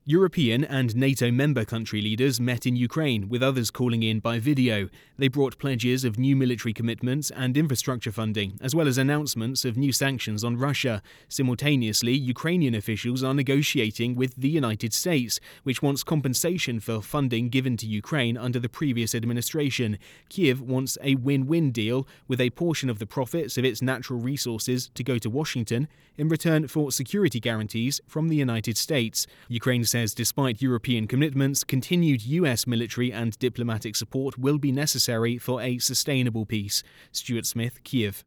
European and NATO member country leaders met in Ukraine, with others calling in by video. They brought pledges of new military commitments and infrastructure funding, as well as announcements of new sanctions on Russia. Simultaneously, Ukrainian officials are negotiating with the United States, which wants compensation for funding given to Ukraine under the previous administration. Kyiv wants a win-win deal, with a portion of the profits of its natural resources to go to Washington in return for security guarantees from the United States. Ukraine says despite European commitments, continued US military and diplomatic support will be necessary for a sustainable peace. Stuart Smith, Kyiv.